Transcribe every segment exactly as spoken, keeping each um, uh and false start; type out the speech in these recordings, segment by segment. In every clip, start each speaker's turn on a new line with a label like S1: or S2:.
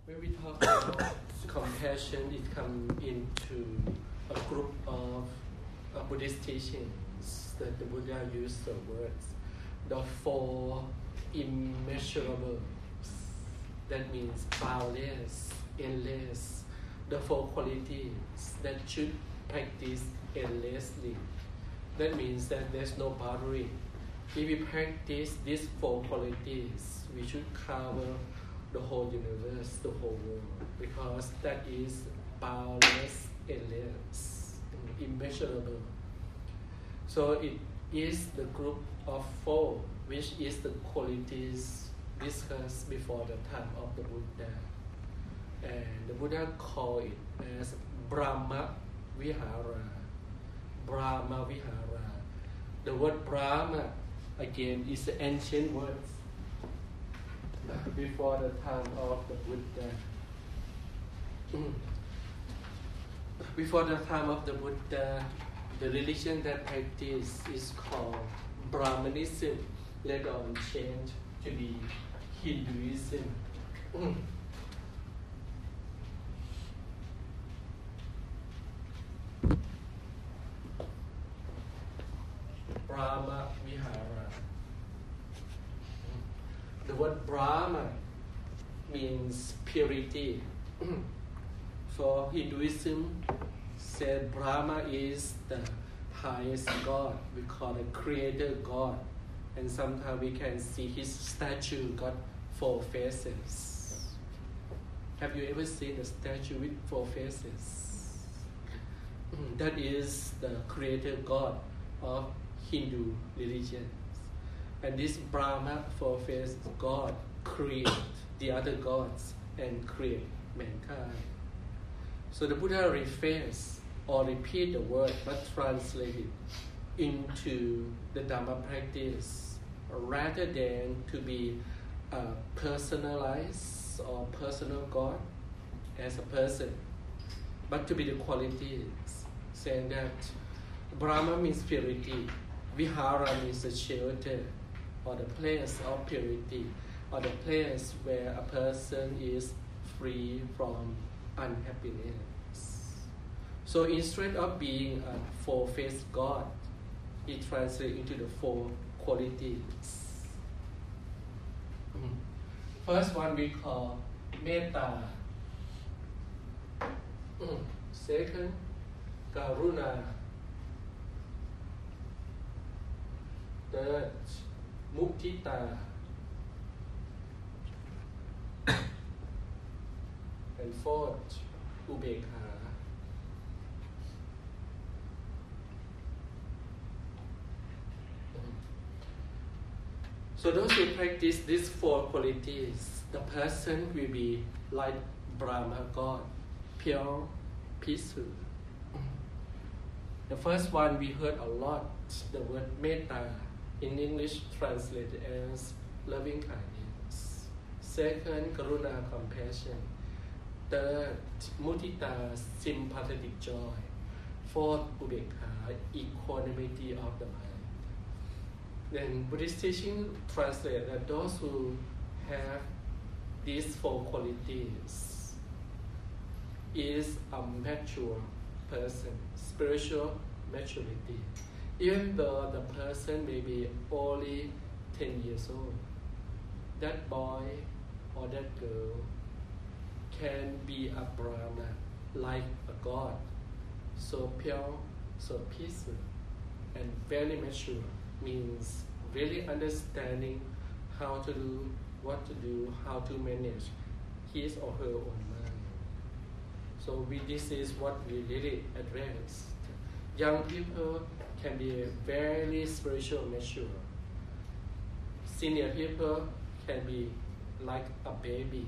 S1: When we talk about compassion, it comes into a group of uh, Buddhist teachings that the Buddha used the words, the four immeasurables. That means boundless, endless, the four qualities that should practice endlessly. That means that there's no boundary. If we practice these four qualities, we should cover the whole universe, the whole world, because that is boundless, endless, immeasurable. So it is the group of four, which is the qualities discussed before the time of the Buddha. And the Buddha called it as Brahma Vihara. Brahma Vihara. The word Brahma, again, is the ancient word before the time of the Buddha. Before the time of the Buddha, the religion that practiced is called Brahmanism, later on changed to be Hinduism. Brahma Vihara. The word Brahma means purity. For Hinduism, said Brahma is the highest God. We call it Creator God. And sometimes we can see his statue got four faces. Have you ever seen a statue with four faces? That is the Creator God of Hindu religion. And this Brahma four-faced God create the other gods and create mankind. So the Buddha rephrase or repeat the word but translate it into the Dhamma practice rather than to be a personalized or personal God as a person, but to be the qualities, saying that Brahma means purity, Vihara means the shelter or the place of purity or the place where a person is free from unhappiness. So instead of being a four-faced God, it translates into the four qualities. First one we call Metta. Second, Karuna. Third, Mudita. And fourth, Ubekha. So those who practice these four qualities, the person will be like Brahma God, pure, peaceful. The first one we heard a lot, the word Metta, in English translated as loving kindness. Second, Karuna, compassion. Third, Mudita, sympathetic joy. Fourth, Ubekha, equanimity of the mind. Then Buddhist teaching translate that those who have these four qualities is a mature person, spiritual maturity. Even though the person may be only ten years old, that boy or that girl can be a Brahma, like a God, so pure, so peaceful, and very mature, means really understanding how to do, what to do, how to manage his or her own mind. So we, this is what we really address. Young people can be very spiritual mature. Senior people can be like a baby.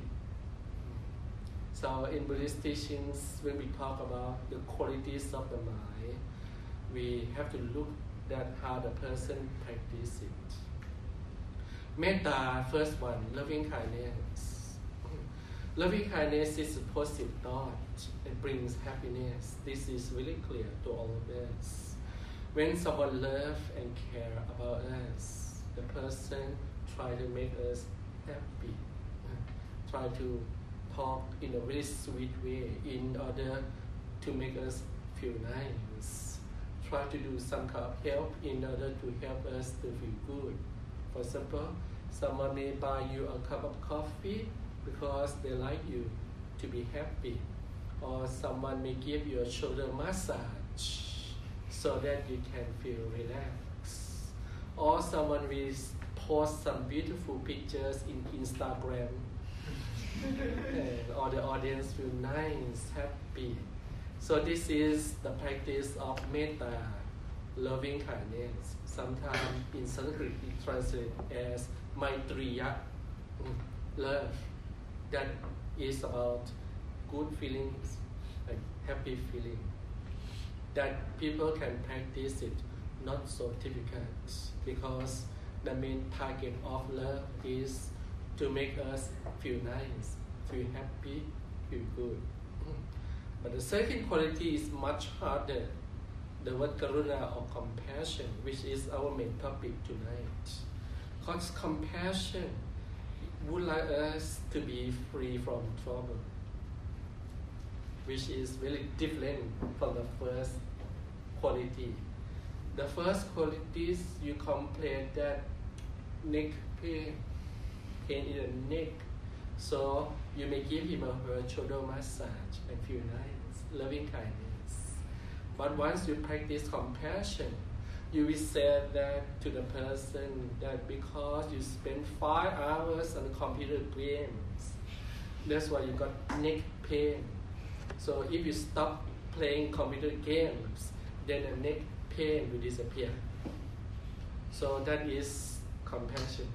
S1: So in Buddhist teachings, when we talk about the qualities of the mind, we have to look at how the person practices it. Metta, first one, loving kindness. Loving kindness is a positive thought. It brings happiness. This is really clear to all of us. When someone loves and cares about us, the person try to make us happy, try to talk in a very sweet way in order to make us feel nice. Try to do some kind of help in order to help us to feel good. For example, someone may buy you a cup of coffee because they like you to be happy. Or someone may give you a shoulder massage so that you can feel relaxed. Or someone will post some beautiful pictures in Instagram and all the audience feel nice, happy. So this is the practice of metta, loving kindness. Sometimes in Sanskrit it translates as maitriya, love. That is about good feelings, like happy feeling. That people can practice it, not so difficult, because the main target of love is to make us feel nice, feel happy, feel good. But the second quality is much harder, the word karuna or compassion, which is our main topic tonight. Because compassion would like us to be free from trouble, which is very different from the first quality. The first quality is you complain that neck pain, pain in the neck. So you may give him or her shoulder massage and feel nice, loving kindness. But once you practice compassion, you will say that to the person that because you spend five hours on computer games, that's why you got neck pain. So if you stop playing computer games, then the neck pain will disappear. So that is compassion.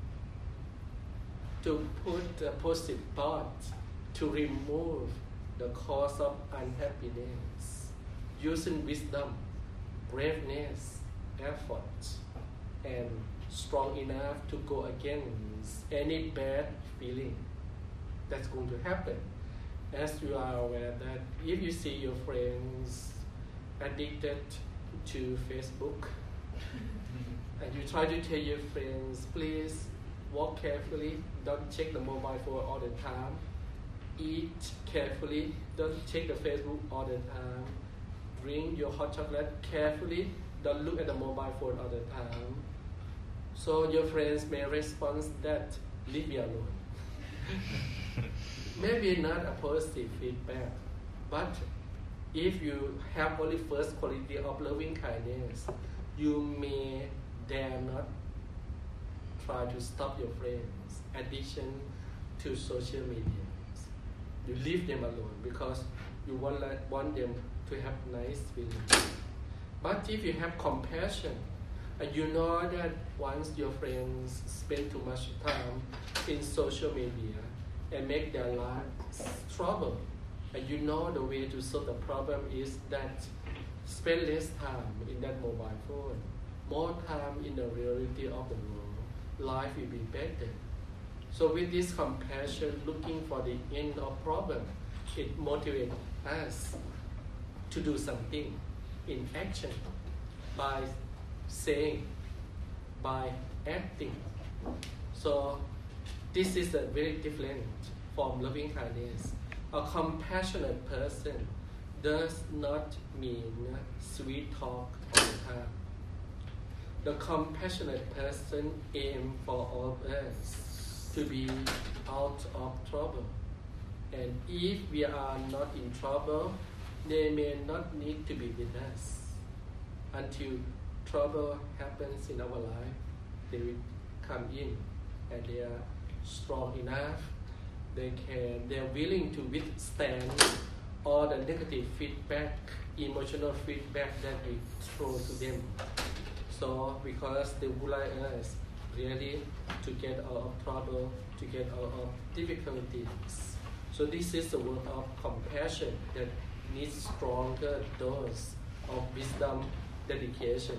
S1: To put a positive thought, to remove the cause of unhappiness, using wisdom, braveness, effort, and strong enough to go against any bad feeling that's going to happen. As you are aware that if you see your friends addicted to Facebook, and you try to tell your friends, please walk carefully, don't check the mobile phone all the time, eat carefully, don't check the Facebook all the time, drink your hot chocolate carefully, don't look at the mobile phone all the time. So your friends may respond that, leave me alone. Maybe not a positive feedback, but if you have only first quality of loving kindness, you may dare not try to stop your friends' addiction to social media. You leave them alone because you want, want them to have nice feelings. But if you have compassion, and you know that once your friends spend too much time in social media and make their lives trouble, and you know the way to solve the problem is that spend less time in that mobile phone, more time in the reality of the world, life will be better. So with this compassion, looking for the end of problem, it motivates us to do something in action by saying, by acting. So this is a very different from loving kindness. A compassionate person does not mean sweet talk all the time. The compassionate person aims for all of us to be out of trouble. And if we are not in trouble, they may not need to be with us. Until trouble happens in our life, they will come in and they are strong enough. They can, they are willing to withstand all the negative feedback, emotional feedback that we throw to them. So because they would like us really to get out of trouble, to get out of difficulties. So this is the work of compassion that needs stronger dose of wisdom, dedication.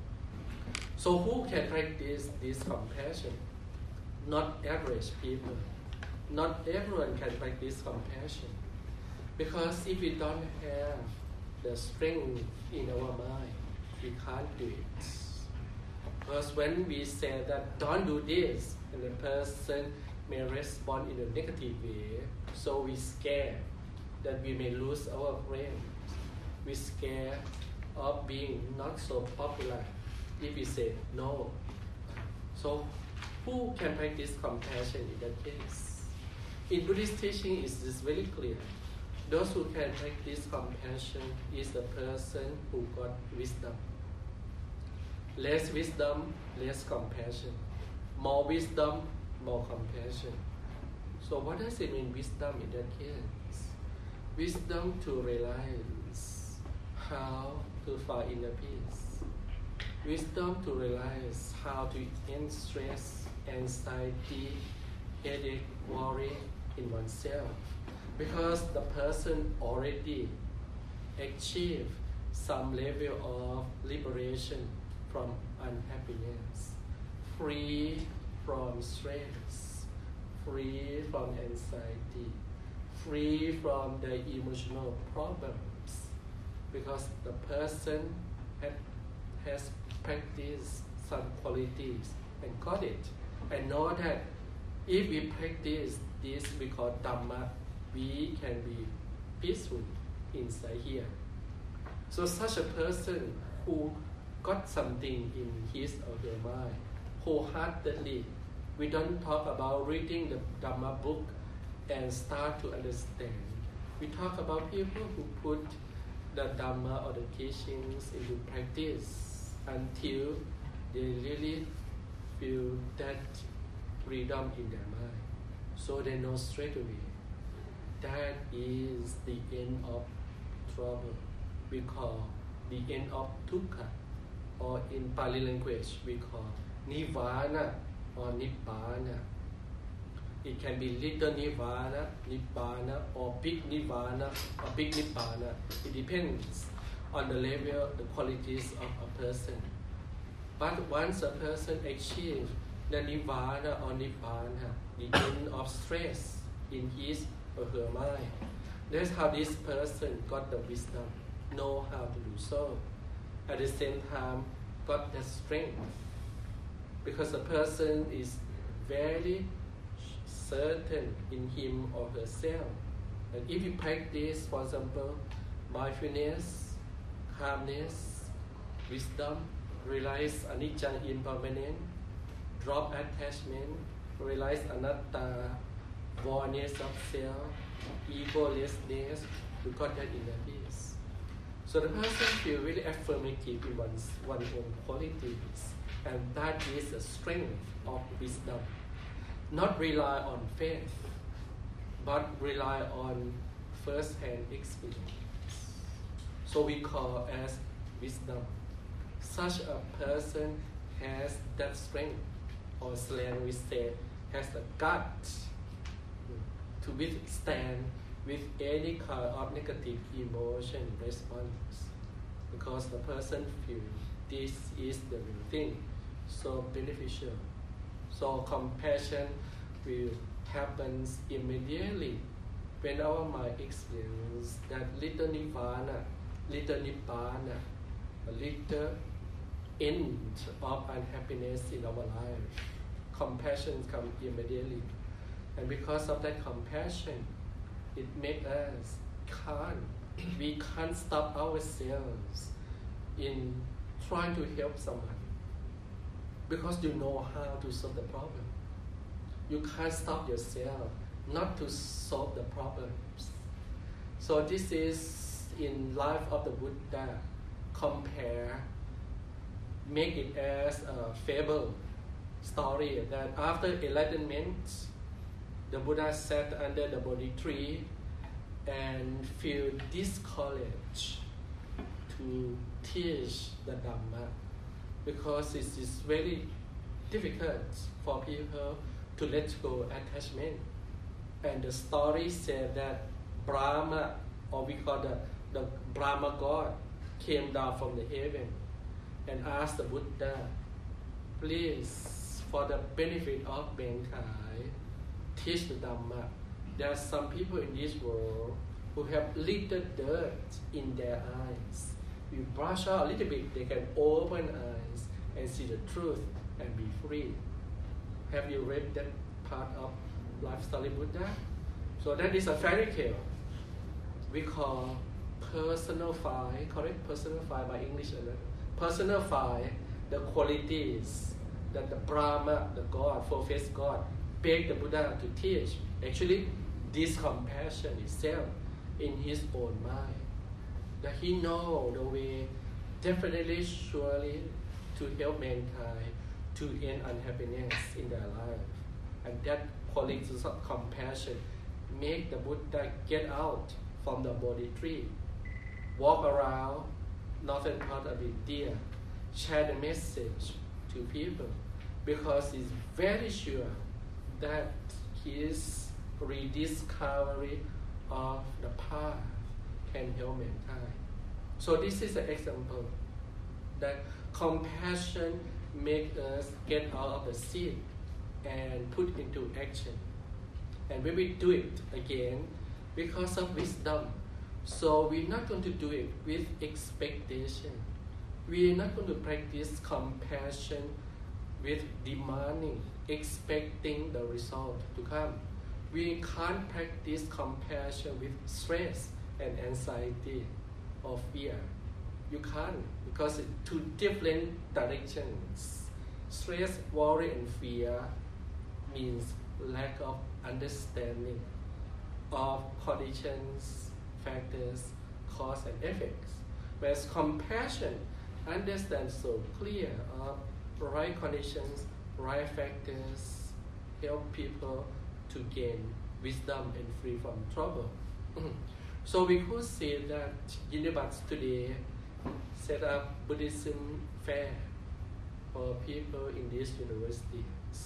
S1: So who can practice this compassion? Not average people. Not everyone can practice compassion. Because if we don't have the strength in our mind, we can't do it. Because when we say that don't do this, and the person may respond in a negative way, so we scare that we may lose our friends. We scare of being not so popular if we say no. So who can practice compassion in that case? In Buddhist teaching, it is very clear. Those who can practice compassion is the person who got wisdom. Less wisdom, less compassion. More wisdom, more compassion. So what does it mean, wisdom in that case? Wisdom to realize how to find inner peace. Wisdom to realize how to end stress, anxiety, headache, worry in oneself. Because the person already achieved some level of liberation from unhappiness, free from stress, free from anxiety, free from the emotional problems, because the person had, has practiced some qualities and got it, and know that if we practice this we call Dhamma, we can be peaceful inside here. So such a person who got something in his or her mind wholeheartedly, we don't talk about reading the Dhamma book and start to understand. We talk about people who put the Dhamma or the teachings into practice until they really feel that freedom in their mind. So they know straight away that is the end of trouble. We call the end of dukkha, or in Pali language we call nirvana or nibbana. It can be little nirvana, nibbana, or big nirvana or big nibbana. It depends on the level, the qualities of a person. But once a person achieves the nirvana or nibbana, the end of stress in his or her mind, that's how this person got the wisdom, know how to do so. At the same time, got the strength, because the person is very certain in him or herself. And if you practice, for example, mindfulness, calmness, wisdom, realize anicca impermanent, drop attachment, realize anatta, oneness of self, egolessness, you got that inner peace. So the person feels really affirmative in one's, one's own qualities, and that is the strength of wisdom. Not rely on faith, but rely on first-hand experience. So we call as wisdom. Such a person has that strength, or slang we say, has the guts to withstand with any kind of negative emotion response, because the person feels this is the real thing, so beneficial. So compassion will happen immediately when our mind experiences that little nirvana, little nibbana, a little end of unhappiness in our life. Compassion comes immediately. And because of that compassion, it makes us calm. We can't stop ourselves in trying to help someone, because you know how to solve the problem. You can't stop yourself not to solve the problems. So this is in life of the Buddha. Compare, make it as a fable story that after enlightenment, the Buddha sat under the Bodhi tree and feel discouraged to teach the Dhamma, because it is very difficult for people to let go attachment. And the story said that Brahma, or we call the, the Brahma God, came down from the heaven and asked the Buddha, please, for the benefit of mankind, teach the Dhamma. There are some people in this world who have little dirt in their eyes. We brush out a little bit, they can open eyes and see the truth and be free. Have you read that part of life story Buddha. So that is a fairy tale. We call personify, correct? Personify by English, personify the qualities that the Brahma, the God, four-faced God, begged the Buddha to teach. Actually, this compassion itself in his own mind. That he knows the way, definitely, surely, to help mankind to end unhappiness in their life. And that qualities of compassion make the Buddha get out from the Bodhi tree, walk around northern part of India, share the message to people, because he's very sure that his rediscovery of the path can help mankind. So this is an example that compassion makes us get out of the seat and put into action. And when we do it again, because of wisdom, so we're not going to do it with expectation. We're not going to practice compassion with demanding, expecting the result to come. We can't practice compassion with stress and anxiety or fear. You can't, because it's two different directions. Stress, worry, and fear means lack of understanding of conditions, factors, cause and effects. Whereas compassion understands so clear of right conditions, right factors, help people to gain wisdom and free from trouble. So we could say that Unibats today set up Buddhism fair for people in these universities.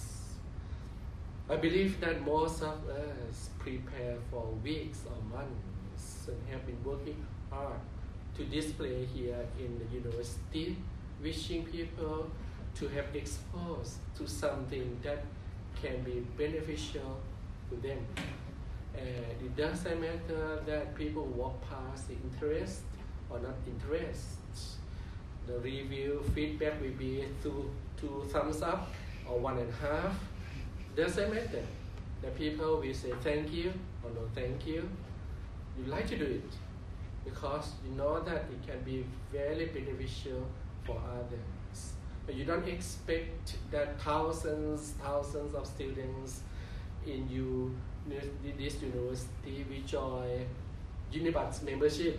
S1: I believe that most of us prepare for weeks or months and have been working hard to display here in the university, wishing people to have exposed to something that can be beneficial to them. And it doesn't matter that people walk past the interest or not interest. The review feedback will be two, two thumbs up or one and a half. Doesn't matter. The people will say thank you or no thank you. You like to do it because you know that it can be very beneficial for others. But you don't expect that thousands, thousands of students in you, this university will join Unibat's membership.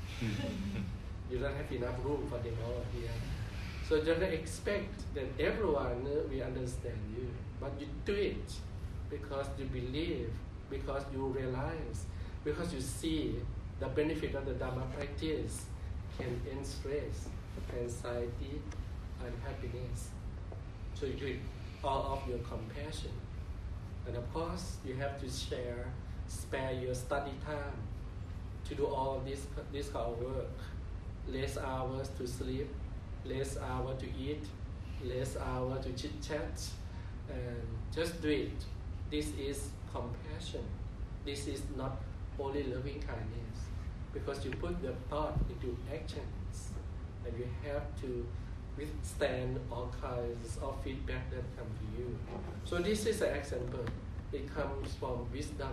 S1: You don't have enough room for them all here. So you don't expect that everyone will understand you. But you do it because you believe, because you realize, because you see the benefit of the Dharma practice can end stress, anxiety, and happiness. So you do it all of your compassion. And of course, you have to share, spare your study time to do all this, this kind of work. Less hours to sleep, less hours to eat, less hours to chit chat, and just do it. This is compassion. This is not only loving kindness, because you put the thought into actions, and you have to withstand all kinds of feedback that come to you. So this is an example. It comes from wisdom,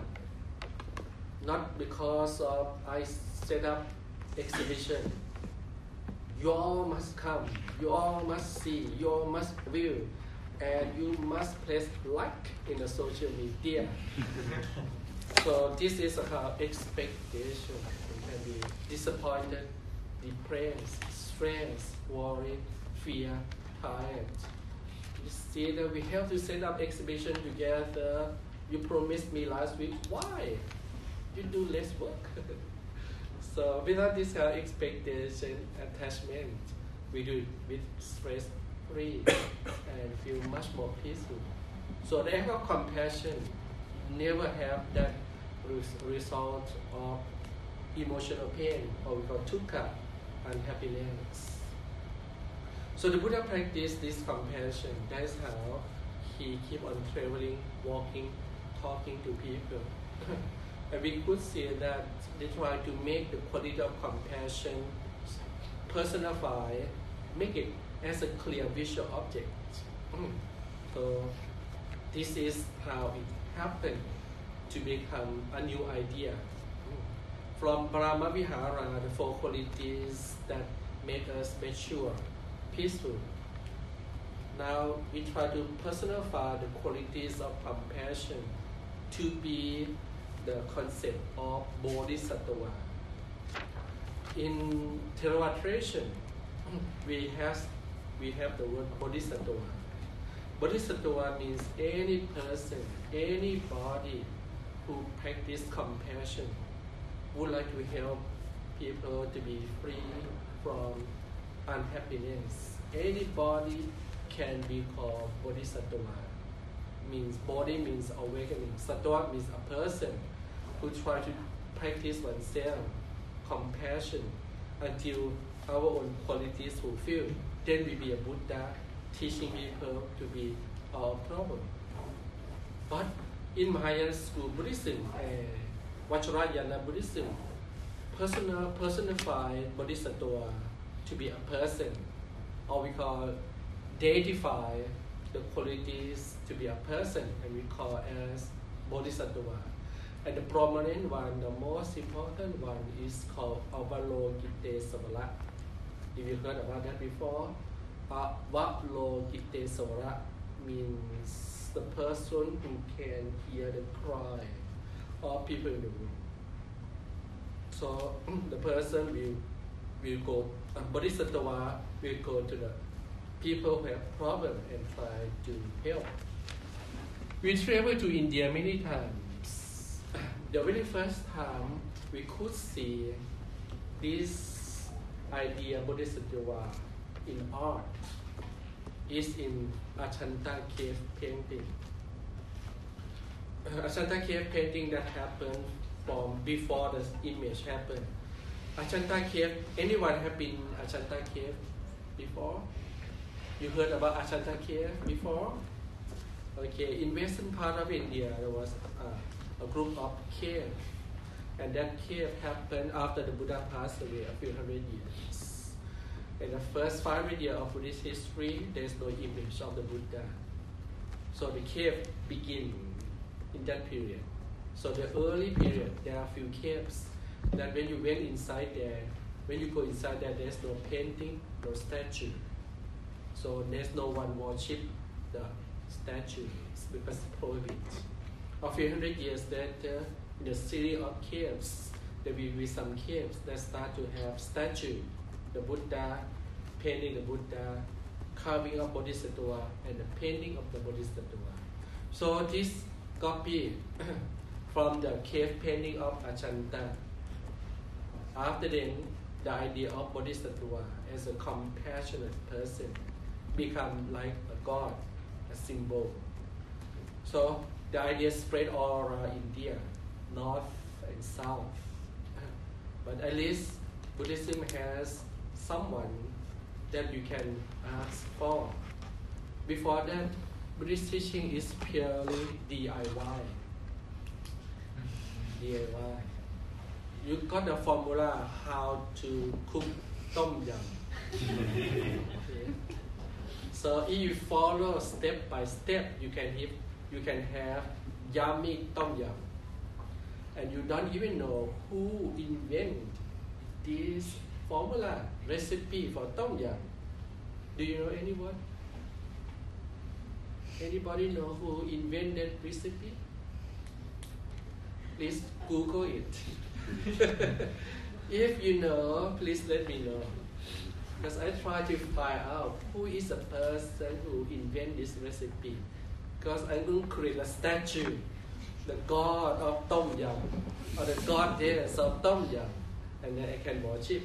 S1: not because of I set up exhibition. You all must come, you all must see, you all must view, and you must place like in the social media. So this is our expectation. You can be disappointed, depressed, stressed, worried, fear, tired. You see that we have to set up exhibition together. You promised me last week. Why? You do less work. So without this kind of expectation, attachment, we do it with stress-free and feel much more peaceful. So the act of compassion never have that result of emotional pain, or we call dukkha, unhappiness. So the Buddha practiced this compassion. That's how he keep on traveling, walking, talking to people. And we could say that they try to make the quality of compassion personify, make it as a clear visual object. So this is how it happened to become a new idea. From Brahma Vihara, the four qualities that make us mature, peaceful. Now we try to personify the qualities of compassion to be the concept of Bodhisattva. In Theravada tradition, we have we have the word Bodhisattva. Bodhisattva means any person, anybody who practice compassion, would like to help people to be free from unhappiness. Anybody can be called Bodhisattva. Means body means awakening. Sattva means a person who try to practice oneself, compassion, until our own qualities fulfilled. Then we be a Buddha, teaching people to be our problem. But in Mahayana school Buddhism, uh, Vajrayana Buddhism, personal, personified Bodhisattva to be a person, or we call deify the qualities to be a person, and we call as Bodhisattva. And the prominent one, the most important one, is called Avalokitesvara. If you heard about that before, Avalokitesvara means the person who can hear the cry of people in the room. So the person will will go, uh, Bodhisattva will go to the people who have problems and try to help. We travel to India many times. The very first time we could see this idea Bodhisattva in art is in Ajanta cave painting. Uh, Ajanta cave painting that happened from before the image happened. Ajanta cave, anyone have been Ajanta cave before? You heard about Ajanta cave before? Okay, in western part of India there was uh, a group of cave, and that cave happened after the Buddha passed away a few hundred years. In the first five hundred years of Buddhist history, there is no image of the Buddha. So the cave began in that period. So the early period, there are a few caves that when you went inside there, when you go inside there, there's no painting, no statue. So there's no one worship the statue because it's prohibited. A few hundred years later, in the city of caves, there will be some caves that start to have statue, the Buddha, painting the Buddha, carving of Bodhisattva, and the painting of the Bodhisattva. So this copy from the cave painting of Ajanta. After then, the idea of Bodhisattva as a compassionate person become like a god, a symbol. So the idea spread all around India, north and south. But at least Buddhism has someone that you can ask for. Before that, Buddhist teaching is purely D I Y. D I Y. You got the formula how to cook tom yum. Okay. So if you follow step by step, you can have, you can have yummy tom yum. And you don't even know who invented this formula, recipe for tom yum. Do you know anyone? Anybody know who invented recipe? Please Google it. If you know, please let me know. Because I try to find out who is the person who invented this recipe. Because I'm going to create a statue, the god of Tom Yum, or the goddess of Tom Yum, and then I can worship.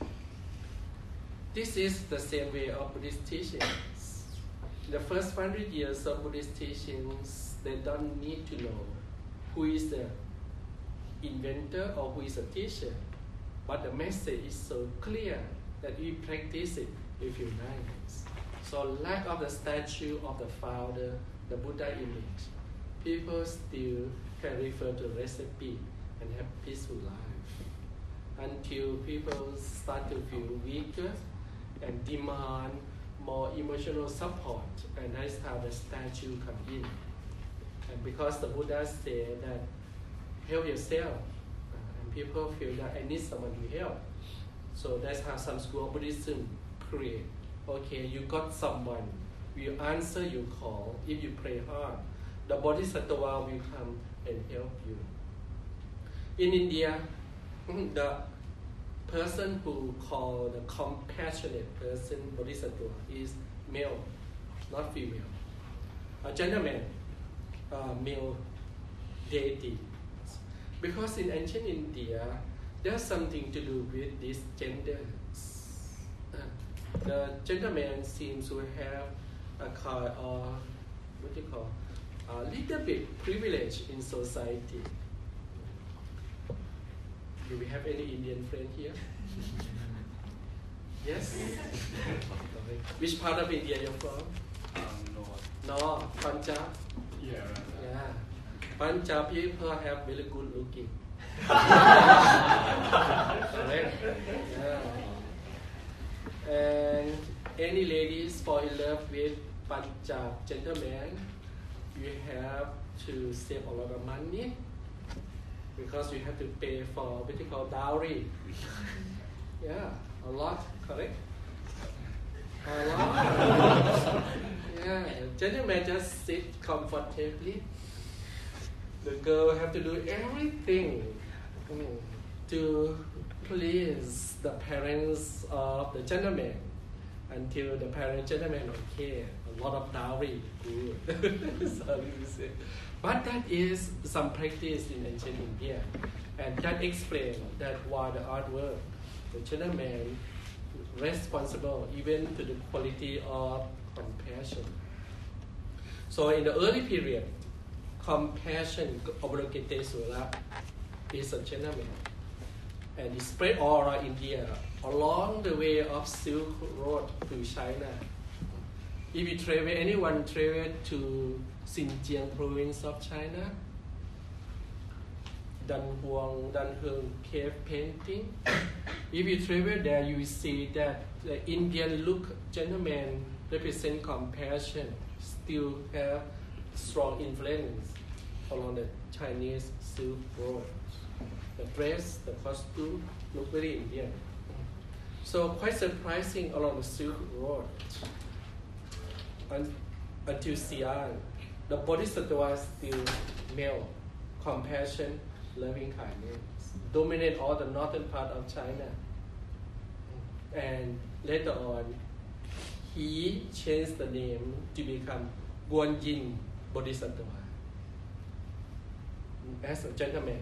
S1: This is the same way of Buddhist teachings. The first hundred years of Buddhist teachings, they don't need to know who is the inventor or who is a teacher, but the message is so clear that we practice it with your lives. So lack of the statue of the founder, the Buddha image, people still can refer to recipe and have peaceful life until people start to feel weaker and demand more emotional support, and that's how the statue come in. And because the Buddha said that help yourself, uh, and people feel that I need someone to help. So that's how some school of Buddhism create. Okay, you got someone, will answer your call if you pray hard. The Bodhisattva will come and help you. In India, the person who called the compassionate person Bodhisattva is male, not female. A gentleman, uh, male deity. Because in ancient India, there's something to do with these genders. Uh, the gentleman seems to have a kind of, what do you call, a little bit privilege in society. Do we have any Indian friend here? Yes? Which part of India you're from?
S2: Um, North.
S1: North, Punjab?
S2: Yeah, right.
S1: Yeah. Punjab people have very good looking. Correct? Yeah. And any ladies fall in love with Punjab gentleman, you have to save a lot of money because you have to pay for what you call dowry. Yeah, a lot, correct? A lot. Yeah, gentlemen just sit comfortably. The girl have to do everything mm, to please the parents of the gentleman until the parent gentleman okay, a lot of dowry, good. Sorry to say. But that is some practice in ancient India, and that explains that why the artwork, the gentleman responsible even to the quality of compassion. So in the early period, compassion, Avalokitesvara, is a gentleman, and it spread all around India, along the way of Silk Road to China. If you travel, anyone travel to Xinjiang province of China, Danhuang, Danheng cave painting. If you travel there, you will see that the Indian look gentleman represent compassion, still have strong influence along the Chinese Silk Road. The dress, the costume look very Indian. So quite surprising along the Silk Road. Un- until Xi'an, the Bodhisattva still male, compassion, loving kindness, dominate all the northern part of China. And later on, he changed the name to become Guanyin Bodhisattva as a gentleman.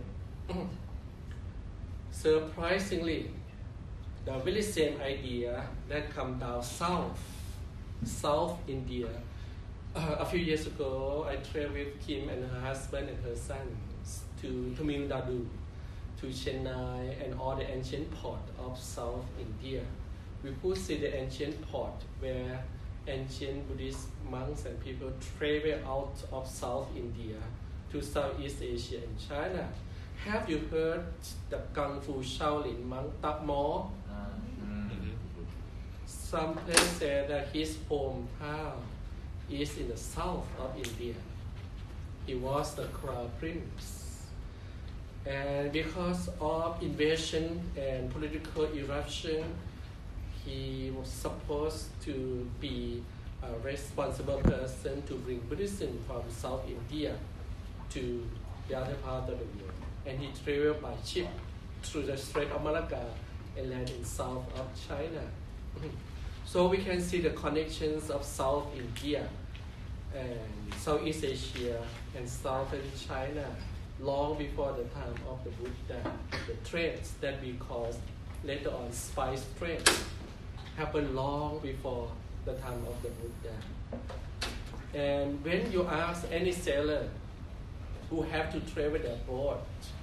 S1: Surprisingly, the very same idea that come down south, South India. Uh, a few years ago, I traveled with Kim and her husband and her sons to Tamil Nadu, to Chennai and all the ancient port of South India. We could see the ancient port where ancient Buddhist monks and people travel out of South India to Southeast Asia and China. Have you heard the Kung Fu Shaolin monk Tap Mo? Some place say that his hometown is in the south of India. He was the crown prince. And because of invasion and political eruption, he was supposed to be a responsible person to bring Buddhism from South India to the other part of the world. And he traveled by ship through the Strait of Malacca and landed in south of China. So we can see the connections of South India and Southeast Asia and Southern China long before the time of the Buddha. The trades that we call later on spice trade happened long before the time of the Buddha. And when you ask any sailor who have to travel abroad,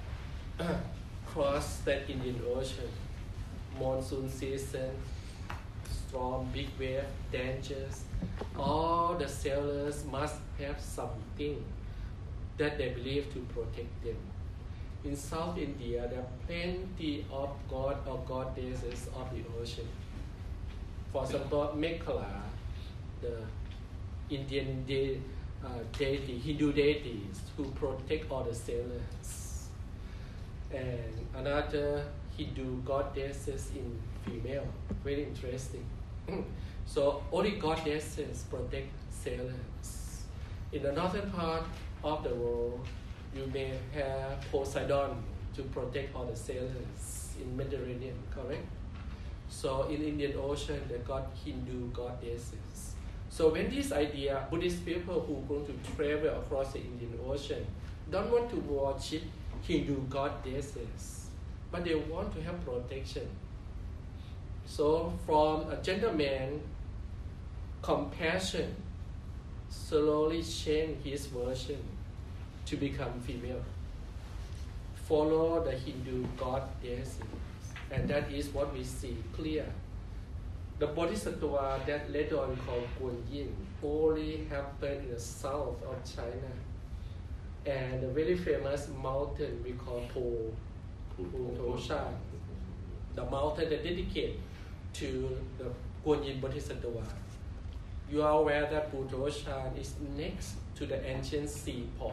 S1: cross the Indian Ocean, monsoon season, storm, big wave, dangers, all the sailors must have something that they believe to protect them. In South India, there are plenty of god or goddesses of the ocean. For example, Mekhala, the Indian de- uh, deity, Hindu deities who protect all the sailors. And another Hindu goddesses in female, very interesting. So only goddesses protect sailors. In the northern part of the world, you may have Poseidon to protect all the sailors in Mediterranean, correct? So in Indian Ocean, they got Hindu goddesses. So when this idea, Buddhist people who are going to travel across the Indian Ocean don't want to worship Hindu goddesses, but they want to have protection. So from a gentleman, compassion slowly changed his version to become female. Follow the Hindu goddesses. And that is what we see clear. The Bodhisattva that later on called Guan Yin only happened in the south of China. And the very famous mountain we call Po, Po Shan, the mountain that dedicated to the Guan Yin Bodhisattva. You are aware that Po Shan is next to the ancient seaport.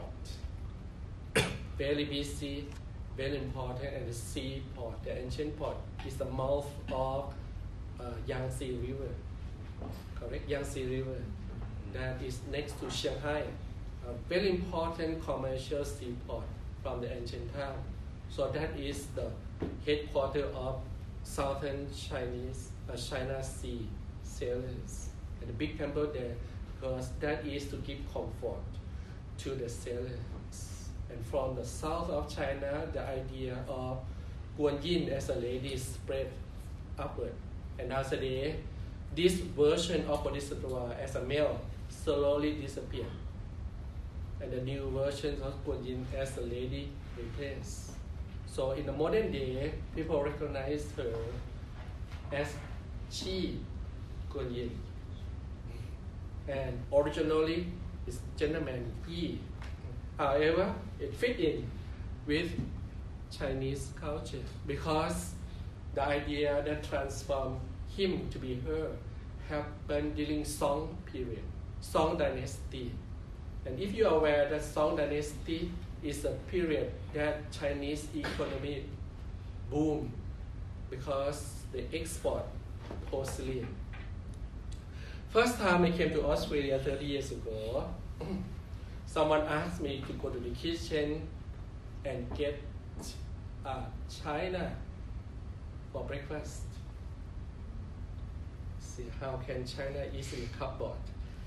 S1: Very busy, very important, and the seaport, the ancient port, is the mouth of uh, Yangtze River, correct? Yangtze River, that is next to Shanghai, a very important commercial seaport from the ancient time. So that is the headquarters of southern Chinese, uh, China Sea sailors, and the big temple there, because that is to give comfort to the sailors. And from the south of China, the idea of Guan Yin as a lady spread upward. And as a day, this version of Bodhisattva as a male slowly disappeared. And the new version of Guan Yin as a lady replaced. So in the modern day, people recognize her as Chi Guan Yin. And originally, it's gentleman Yi. However, it fit in with Chinese culture because the idea that transformed him to be her happened during Song period, Song dynasty. And if you are aware that Song dynasty is a period that Chinese economy boomed because they export porcelain. First time I came to Australia thirty years ago, someone asked me to go to the kitchen and get uh, china for breakfast. See, how can china is in a cupboard?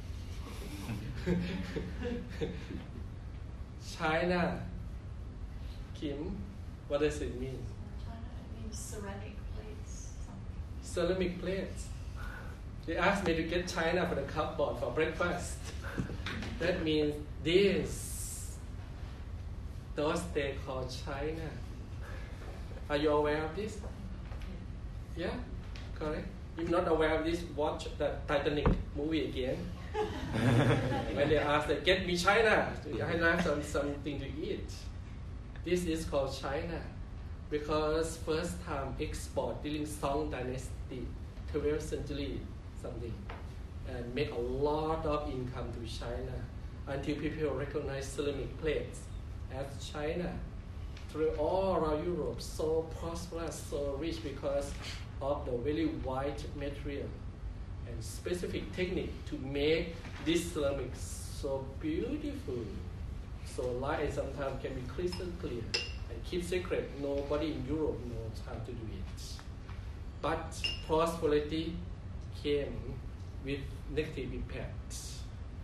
S1: China, Kim, what does it mean?
S3: China, it means ceramic plates. Something.
S1: Ceramic plates. They asked me to get china for the cupboard for breakfast. That means this, those they call China. Are you aware of this? Yeah, correct. If not aware of this, watch the Titanic movie again. When they ask, like, get me China, I have some, something to eat. This is called China because first time export during Song dynasty, twelfth century something, and make a lot of income to China until people recognize ceramic plates as China. Through all around Europe, so prosperous, so rich because of the very white material and specific technique to make this ceramic so beautiful, so light and sometimes can be crystal clear and keep secret. Nobody in Europe knows how to do it. But prosperity came with negative impacts.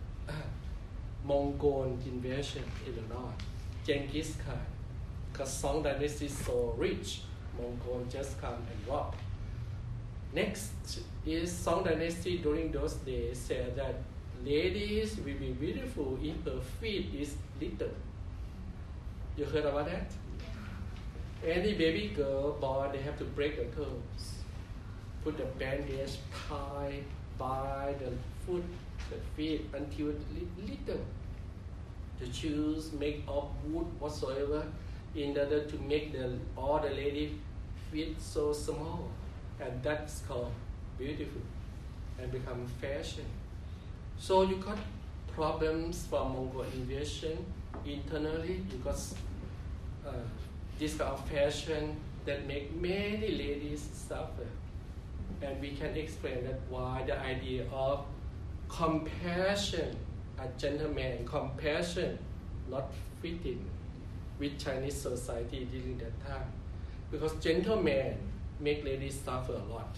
S1: Mongol invasion in the north, Genghis Khan, because Song dynasty is so rich, Mongol just come and rob. Next is Song dynasty during those days said that ladies will be beautiful if her feet is little. You heard about that? Any baby girl born, they have to break the toes, put the bandage, tie by the foot, the feet until little. The shoes made of wood whatsoever in order to make the all the lady feet so small, and that's called beautiful and become fashion. So you got problems from Mongol invasion internally, because uh, this kind of fashion that make many ladies suffer. And we can explain that why the idea of compassion, a gentleman, compassion, not fitting with Chinese society during that time. Because gentlemen make ladies suffer a lot.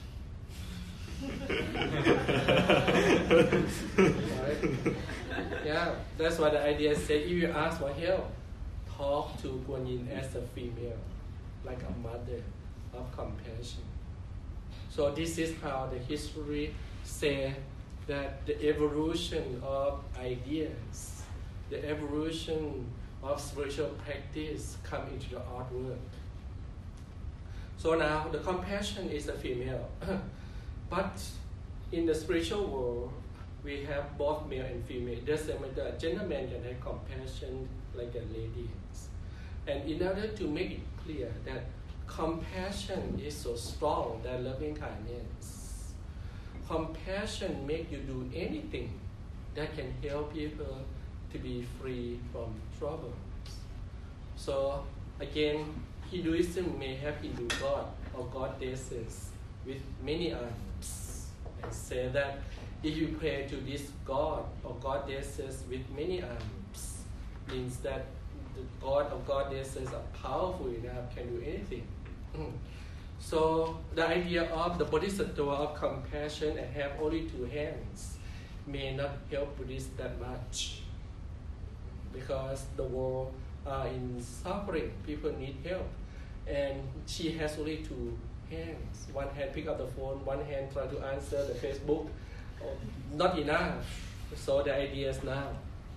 S1: Right? Yeah, that's why the idea said if you ask for help, talk to Guan Yin as a female, like a mother of compassion. So this is how the history say that the evolution of ideas, the evolution of spiritual practice come into the artwork. So now the compassion is a female, but in the spiritual world we have both male and female. It doesn't matter. A gentleman can have compassion like a lady. And in order to make it clear that compassion is so strong than loving kindness, compassion makes you do anything that can help people to be free from trouble. So again, Hinduism may have Hindu god or goddesses with many arms, and say that if you pray to this god or goddesses with many arms, means that the god or goddesses are powerful enough, can do anything. So the idea of the Bodhisattva of compassion and have only two hands may not help Buddhists that much, because the world are in suffering, people need help, and she has only two hands. One hand pick up the phone, one hand try to answer the Facebook. Oh, not enough. So the idea is now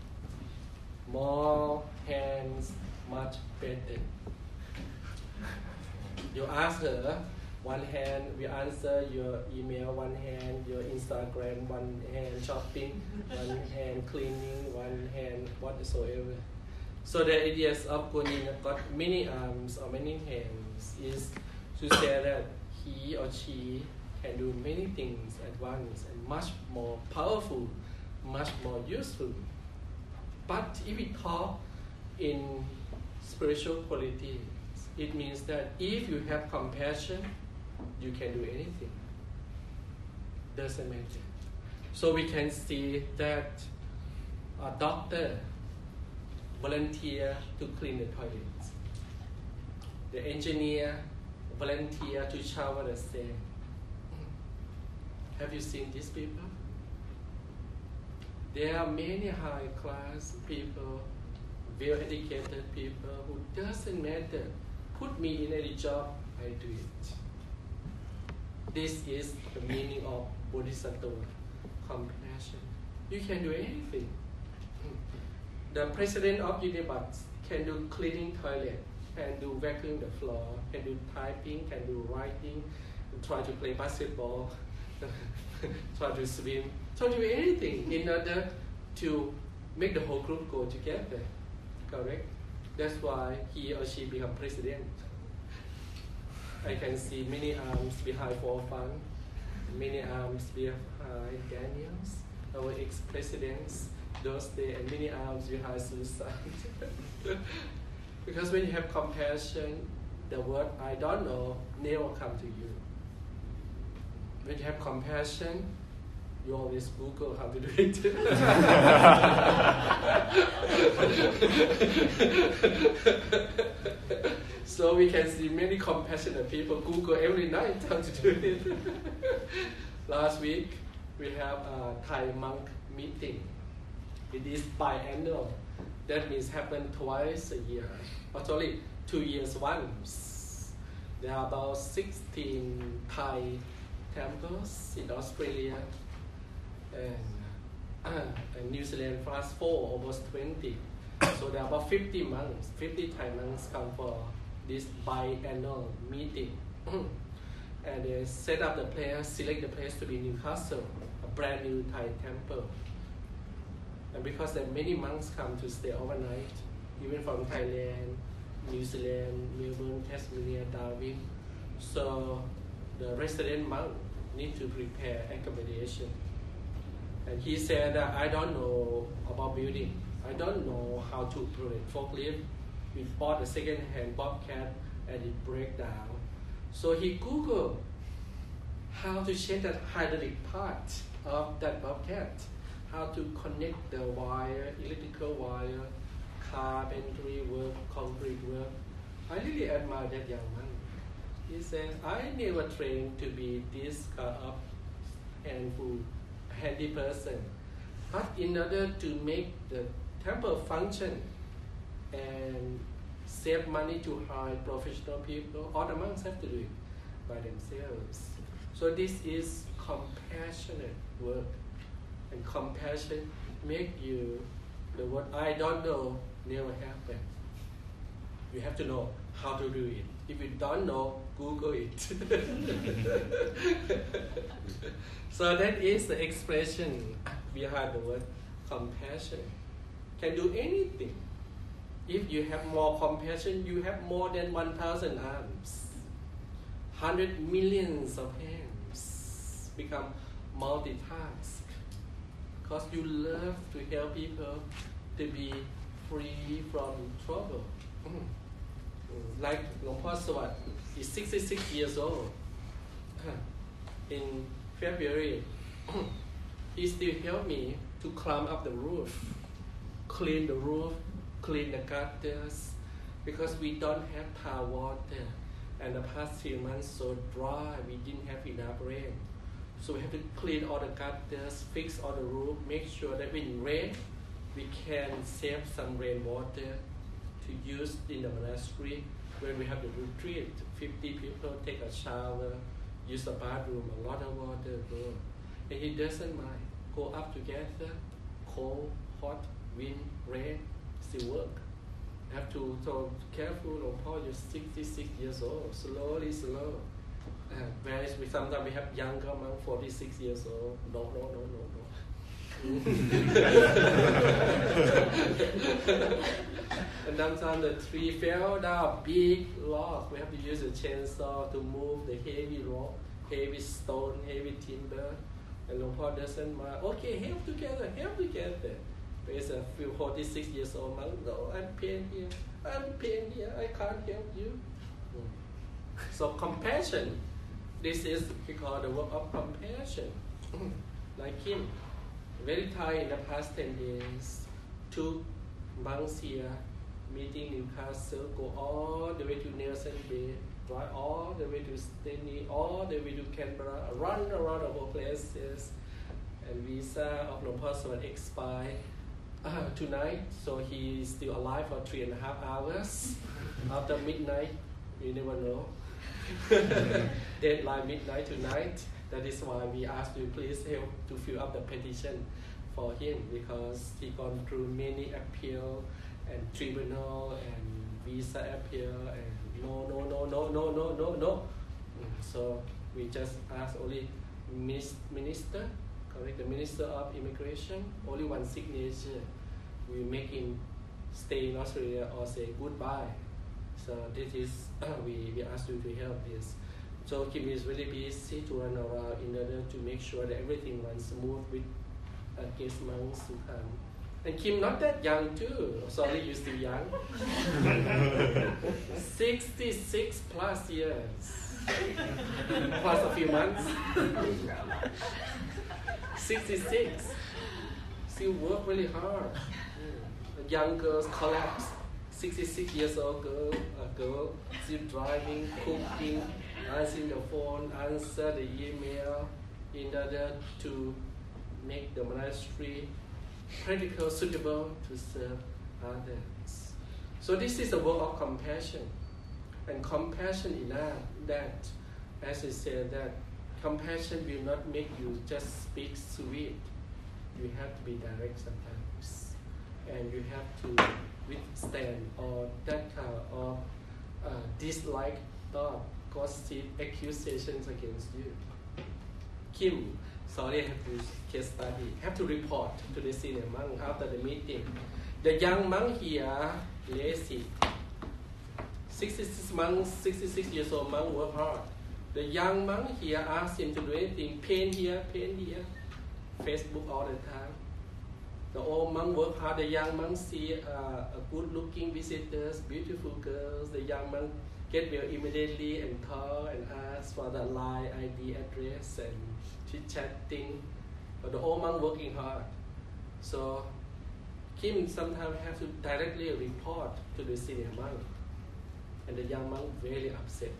S1: more hands, much better. You ask her, one hand we answer your email, one hand your Instagram, one hand shopping, one hand cleaning, one hand whatsoever. So the ideas of Guan Yin got many arms or many hands is to say that he or she can do many things at once and much more powerful, much more useful. But if we talk in spiritual qualities, it means that if you have compassion, you can do anything. Doesn't matter. So we can see that a doctor volunteer to clean the toilets. The engineer volunteer to shower the sand. Have you seen these people? There are many high class people, well educated people who doesn't matter. Put me in any job, I do it. This is the meaning of Bodhisattva, compassion. You can do anything. The president of Unibat can do cleaning toilet, can do vacuum the floor, can do typing, can do writing, try to play basketball, try to swim, try to do anything in order to make the whole group go together. Correct? That's why he or she become president. I can see many arms behind Fang, many arms behind Daniels, our ex-presidents, those days, and many arms behind suicide. Because when you have compassion, the word I don't know never come to you. When you have compassion, you always Google how to do it. So we can see many compassionate people Google every night how to do it. Last week, we have a Thai monk meeting. It is biannual. That means happen twice a year. Actually, two years once. There are about sixteen Thai temples in Australia, and, uh, and New Zealand plus four, almost twenty. So there are about fifty monks, fifty Thai monks come for this biannual meeting. And they set up the place, select the place to be Newcastle, a brand new Thai temple. And because there are many monks come to stay overnight, even from Thailand, New Zealand, Melbourne, Tasmania, Darwin. So the resident monk need to prepare accommodation. And he said that I don't know about building. I don't know how to operate forklift. We bought a second-hand Bobcat and it break down. So he Googled how to change the hydraulic part of that Bobcat, how to connect the wire, electrical wire, carpentry work, concrete work. I really admire that young man. He says, I never trained to be this kind of handful, handy person. But in order to make the temple function and save money to hire professional people, all the monks have to do it by themselves. So this is compassionate work. And compassion make you, the word I don't know never happen. You have to know how to do it. If you don't know, Google it. So that is the expression behind the word compassion. Can do anything. If you have more compassion, you have more than one thousand arms. Hundred millions of hands become multitask. Because you love to help people to be free from trouble. Like Long Po Swat is sixty-six years old. In February, he still helped me to climb up the roof, clean the roof, clean the gutters, because we don't have tap water. And the past few months so dry, we didn't have enough rain. So we have to clean all the gutters, fix all the roof, make sure that when it rains, we can save some rainwater to use in the monastery. When we have the retreat, fifty people take a shower, use the bathroom, a lot of water go. And he doesn't mind. Go up together, cold, hot, wind, rain, still work. Have to so careful, Long Po, you're sixty-six years old, slowly, slow. Uh, whereas we sometimes we have younger monk, forty-six years old. No, no, no, no, no. And sometimes the tree fell down, big log. We have to use a chainsaw to move the heavy rock, heavy stone, heavy timber. And Long Po doesn't mind. Okay, help together, help together. There's a few forty-six years old monk. No, I'm pain here. I'm pain here. I can't help you. So compassion. This is we call the work of compassion. Like him, very tired in the past ten days. Two monks here, meeting Newcastle, go all the way to Nelson Bay, drive all the way to Sydney, all the way to Canberra, run around the whole places. And visa of Long Po Swat expired uh, tonight, so he is still alive for three and a half hours. After midnight, you never know. Deadline midnight tonight. That is why we ask you please help to fill up the petition for him, because he gone through many appeal and tribunal and visa appeal and no no no no no no no no. So we just ask only minister, correct, the Minister of Immigration, only one signature. We make him stay in Australia or say goodbye. So this is uh, we, we ask you to help this. So Kim is really busy to run around in order to make sure that everything runs smooth with uh, guest monks who come. And Kim not that young too. Sorry, you're still young. sixty-six plus years. Plus a few months. sixty-six. Still work really hard. Mm. Young girls collapse. sixty-six years old girl, a girl still driving, cooking, answering the phone, answer the email in order to make the monastery practical, suitable to serve others. So this is a work of compassion. And compassion enough that, as I said, that compassion will not make you just speak sweet. You have to be direct sometimes. And you have to withstand all that kind of uh, dislike thought, gossip, accusations against you. Kim, sorry, I have to case study, have to report to the senior monk after the meeting. The young monk here, lazy. sixty-six months, sixty-six years old monk work hard. The young monk here asked him to do anything, pain here, pain here. Facebook all the time. The old monk work hard, the young monk see uh, a good-looking visitors, beautiful girls. The young monk get well immediately and call and ask for the line I D address and chit-chatting. But the old monk working hard. So Kim sometimes have to directly report to the senior monk. And the young monk very upset,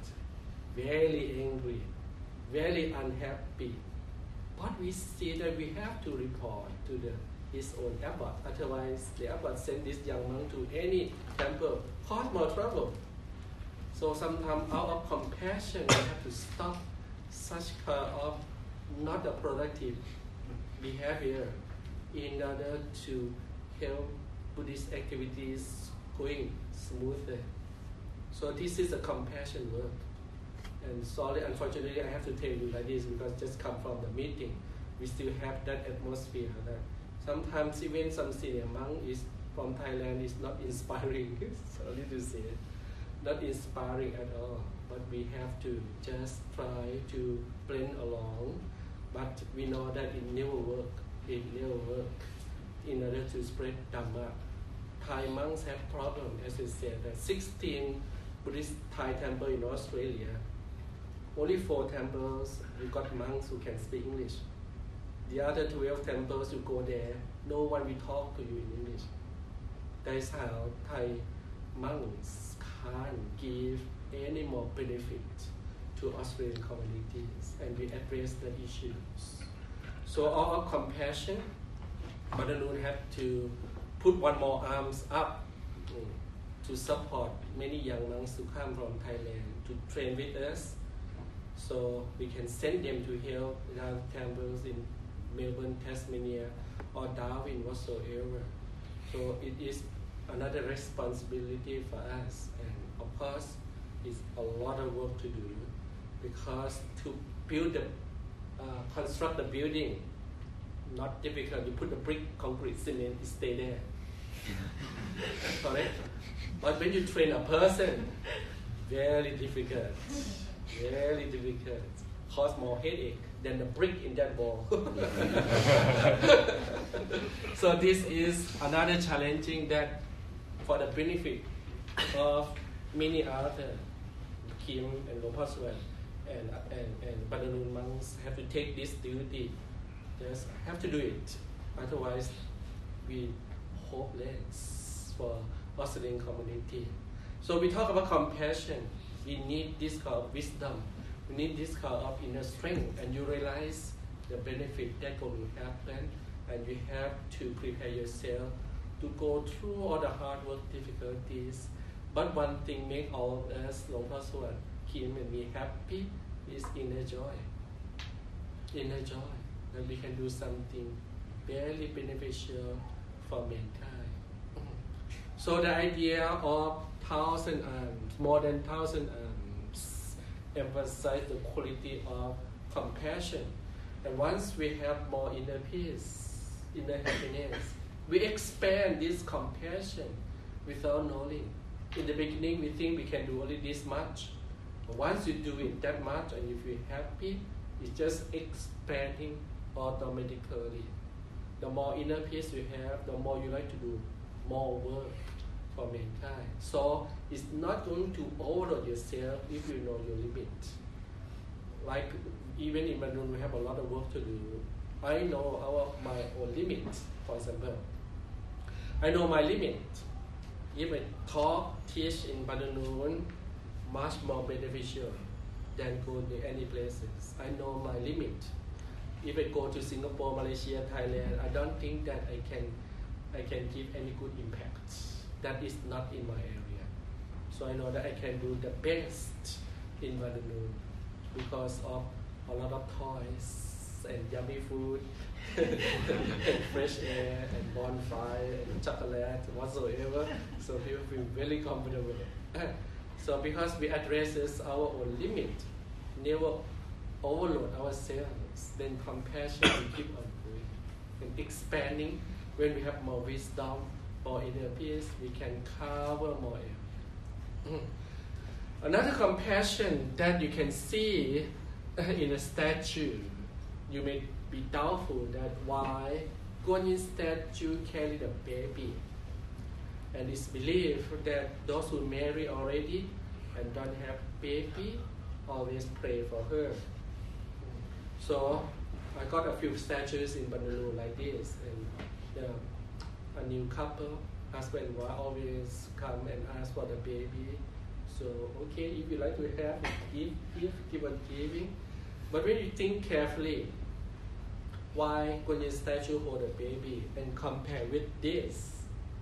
S1: very angry, very unhappy. But we see that we have to report to the his own abbot. Otherwise, the abbot send this young monk to any temple, cause more trouble. So sometimes out of compassion, we have to stop such kind of not a productive behavior in order to help Buddhist activities going smoothly. So this is a compassion work. And sorry, unfortunately, I have to tell you like this because just come from the meeting. We still have that atmosphere. That sometimes even some senior monk is from Thailand is not inspiring. Sorry to say, not inspiring at all. But we have to just try to blend along. But we know that it never work. It never work. In order to spread Dhamma, Thai monks have problem. As I said, that sixteen Buddhist Thai temple in Australia. Only four temples, we got monks who can speak English. The other twelve temples, you go there, no one will talk to you in English. That is how Thai monks can't give any more benefit to Australian communities, and we address the issues. So out of compassion, Badanun have to put one more arms up mm, to support many young monks who come from Thailand to train with us. So we can send them to help our temples in Melbourne, Tasmania, or Darwin, whatsoever. So it is another responsibility for us, and of course, it's a lot of work to do because to build the, uh, construct the building, not difficult. You put the brick, concrete, cement, it stay there. Correct? But when you train a person, very difficult. Very difficult. Cause more headache than the brick in that wall. So this is another challenging that for the benefit of many other Kim and Lopar Swan and and and Badanun monks have to take this duty. Just have to do it. Otherwise, we hopeless for Australian community. So we talk about compassion. We need this kind of wisdom. We need this kind of inner strength, and you realize the benefit that will happen, and you have to prepare yourself to go through all the hard work difficulties. But one thing make all of us, Lopar Swan, Kim and me happy is inner joy. Inner joy. That we can do something very beneficial for mankind. So the idea of thousand arms, more than thousand arms, emphasize the quality of compassion. And once we have more inner peace, inner happiness, we expand this compassion without knowing. In the beginning, we think we can do only this much. But once you do it that much, and if you're happy, it's just expanding automatically. The more inner peace you have, the more you like to do more work for mankind. So it's not going to overload yourself if you know your limit. Like even in Badanun, we have a lot of work to do. I know our my own limit, for example. I know my limit. If I talk, teach in Badanun, much more beneficial than go to any places. I know my limit. If I go to Singapore, Malaysia, Thailand, I don't think that I can I can give any good impact. That is not in my area. So I know that I can do the best in Badanun because of a lot of toys and yummy food and fresh air and bonfire and chocolate whatsoever. So people feel very comfortable. So because we addresses our own limit, never overload ourselves, then compassion will keep on going and expanding. When we have more wisdom or inner peace, we can cover more area. Another compassion that you can see in a statue, you may be doubtful that why Guan Yin statue carry the baby. And it's believed that those who marry already and don't have baby always pray for her. So I got a few statues in Bangalore like this, and the, a new couple, husband and wife, always come and ask for the baby. So okay, if you like to have, give, give, keep on giving. But when you think carefully, why Guan Yin statue hold a baby and compare with this?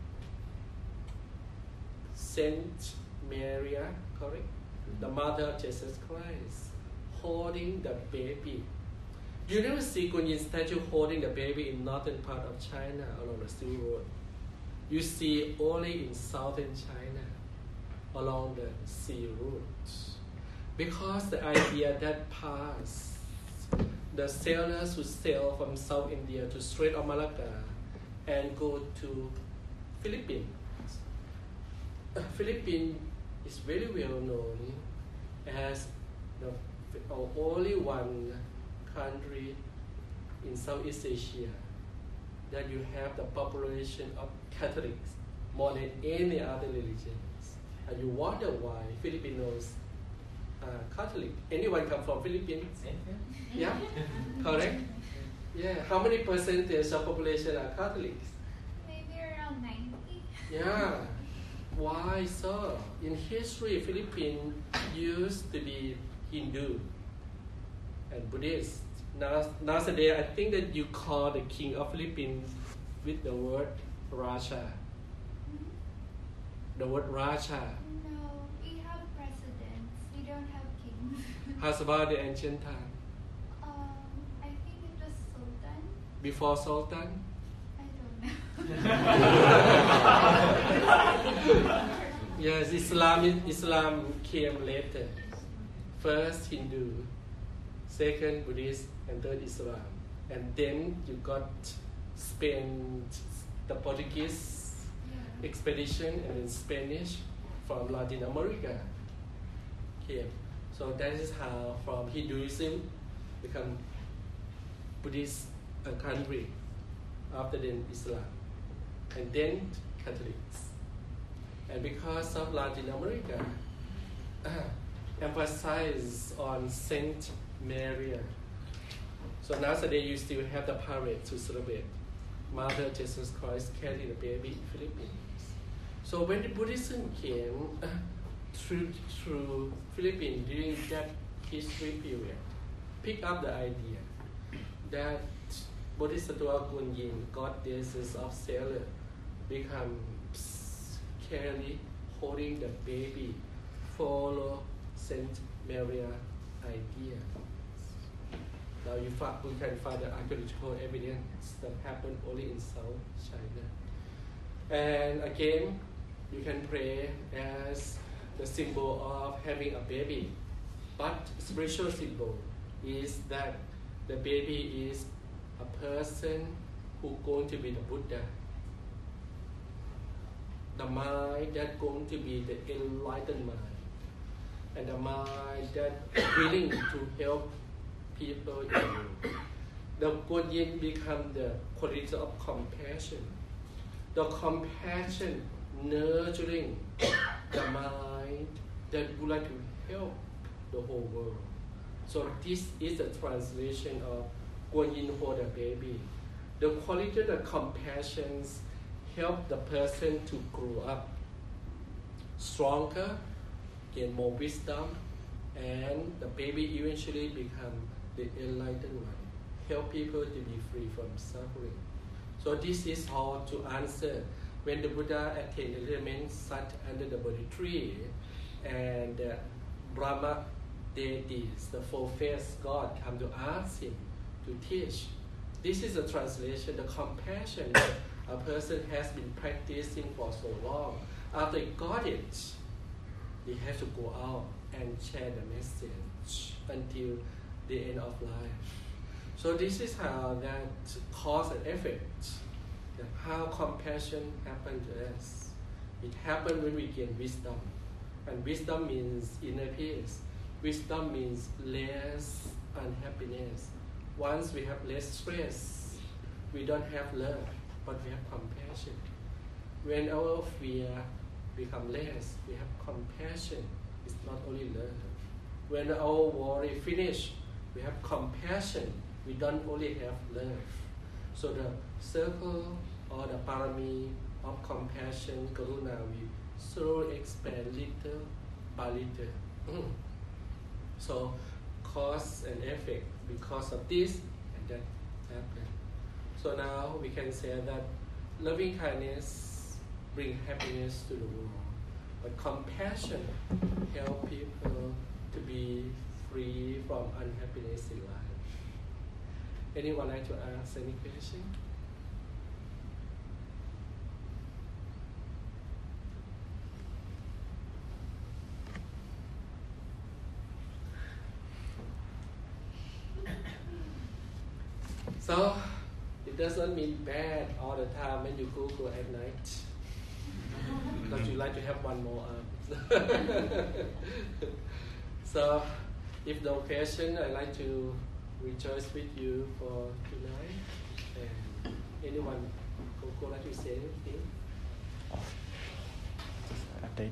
S1: Saint Maria, correct? The mother of Jesus Christ, holding the baby. You never see Guan Yin statue holding the baby in northern part of China along the Silk Road. You see only in southern China, along the sea route. Because the idea that passed, the sailors who sail from South India to Strait of Malacca and go to Philippines. Uh, Philippines is very well known as the only one country in Southeast Asia that you have the population of Catholics more than any other religions. And you wonder why Filipinos are Catholic. Anyone come from Philippines? Yeah, correct? Yeah, how many percentage of population are Catholics?
S3: Maybe around ninety.
S1: Yeah. Why so? In history, Philippines used to be Hindu and Buddhist. Now, nowadays, I think that you call the king of Philippines with the word Raja. The word Raja.
S3: No, we have presidents. We don't have kings.
S1: How's about the ancient time?
S3: um, I think it was Sultan.
S1: Before Sultan?
S3: I don't know.
S1: Yes, Islam, Islam came later. First Hindu, second Buddhist, and third Islam. And then you got Spain, the Portuguese
S3: Yeah.
S1: expedition, and then Spanish from Latin America came. So that is how from Hinduism become Buddhist uh, country, after then Islam, and then Catholics. And because of Latin America, uh, emphasize on Saint Maria. So nowadays you still have the parade to celebrate Mother Jesus Christ carrying the baby in Philippines. So when the Buddhism came uh, through through Philippines during that history period, pick up the idea that Bodhisattva Guan Yin, goddesses of sailor, becomes carry holding the baby, follow Saint Maria idea. Now you, find, you can find the archaeological evidence that happened only in South China. And again, you can pray as the symbol of having a baby. But spiritual symbol is that the baby is a person who going to be the Buddha. The mind that going to be the enlightened mind. And the mind that willing to help people in need. The Guan Yin become the quality of compassion. The compassion nurturing the mind that would like to help the whole world. So this is the translation of Guan Yin hold the baby. The quality of the compassion help the person to grow up stronger, gain more wisdom, and the baby eventually become the enlightened one. Help people to be free from suffering. So this is how to answer when the Buddha attained the enlightenment sat under the Bodhi tree, and the Brahma deities, the four-faced God, come to ask him to teach. This is a translation, the compassion that a person has been practicing for so long. After he got it, they have to go out and share the message until the end of life. So this is how that cause and effect, that how compassion happens to us. It happens when we gain wisdom. And wisdom means inner peace. Wisdom means less unhappiness, once we have less stress, we don't have love, but we have compassion. When our fear become less, we have compassion. It's not only love. When our worry finish, we have compassion. We don't only have love. So the circle or the parami of compassion, karuna, we slowly expand little by little. So cause and effect, because of this and that happen. So now we can say that loving kindness brings happiness to the world, but compassion help people to be free from unhappiness in life. Anyone like to ask any question? So it doesn't mean bad all the time when you Google at night. But you like to have one more arm. So if no question, I'd like to rejoice with you for tonight. And anyone Google like to say anything?
S4: Update.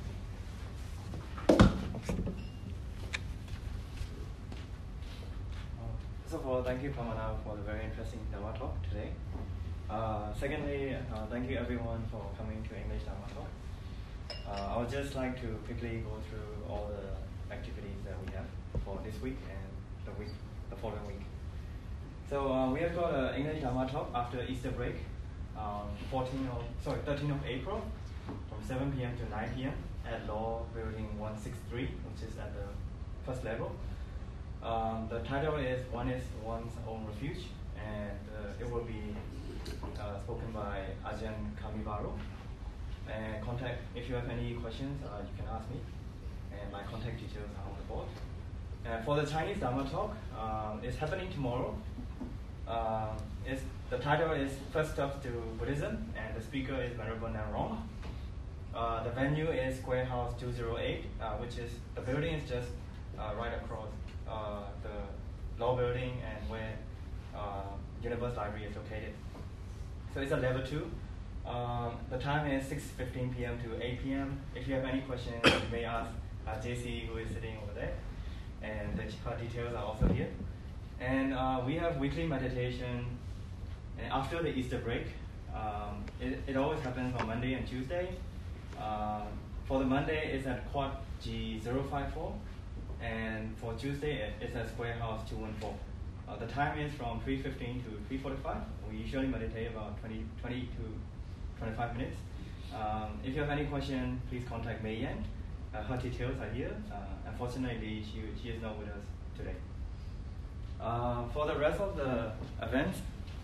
S4: First of all, thank you, Pamana, for the very interesting Dharma talk today. Uh, secondly, uh, thank you everyone for coming to English Dharma talk. Uh, I would just like to quickly go through all the activities that we have for this week and the week, the following week. So uh, we have got an English Dharma talk after Easter break, um, fourteenth of, sorry, thirteenth of April, from seven p.m. to nine p.m. at Law Building one sixty-three, which is at the first level. Um, the title is One is One's Own Refuge, and uh, it will be uh, spoken by Ajahn Kamivaro. And contact, if you have any questions, uh, you can ask me, and my contact details are on the board. And for the Chinese Dharma talk, um, it's happening tomorrow. Um, it's, the title is First Steps to Buddhism, and the speaker is Venerable Nanrong. Uh, the venue is Square House two oh eight, uh, which is, the building is just uh, right across uh, the law building and where uh, Universe Library is located. So it's a level two. Um, the time is six fifteen p.m. to eight p.m. If you have any questions, you may ask uh, J C, who is sitting over there. And the, her details are also here. And uh, we have weekly meditation. And after the Easter break, um, it, it always happens on Monday and Tuesday. Uh, for the Monday, it's at Quad G zero five four. And for Tuesday, it's at Square House two one four. Uh, the time is from three fifteen to three forty-five. We usually meditate about twenty, twenty to twenty-five minutes. Um, if you have any question, please contact Mei Yan. Uh, her details are here. Uh, unfortunately, she, she is not with us today. Uh, for the rest of the events,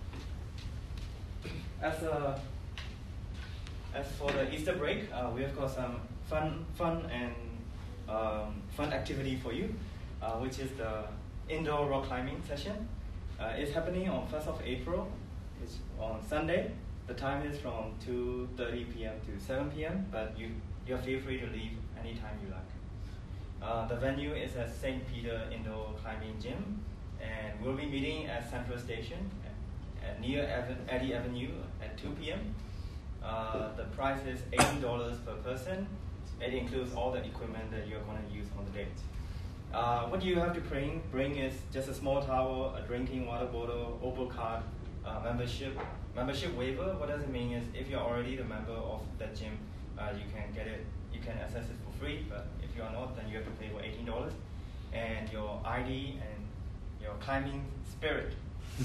S4: as, a, as for the Easter break, uh, we have got some fun, fun and um, fun activity for you, uh, which is the indoor rock climbing session. Uh, it's happening on first of April. It's on Sunday. The time is from two thirty p.m. to seven p.m. But you you feel free to leave anytime you like. Uh, the venue is at Saint Peter Indoor Climbing Gym, and we'll be meeting at Central Station at, at near Eddy Avenue at two p.m. Uh, the price is eighty dollars per person. It includes all the equipment that you're going to use on the date. Uh, what you have to bring, bring is just a small towel, a drinking water bottle, Opal card, uh, membership, membership waiver. What does it mean is if you're already the member of that gym, uh, you can get it, you can access it for free. But if you are not, then you have to pay for eighteen dollars. And your I D and your climbing spirit.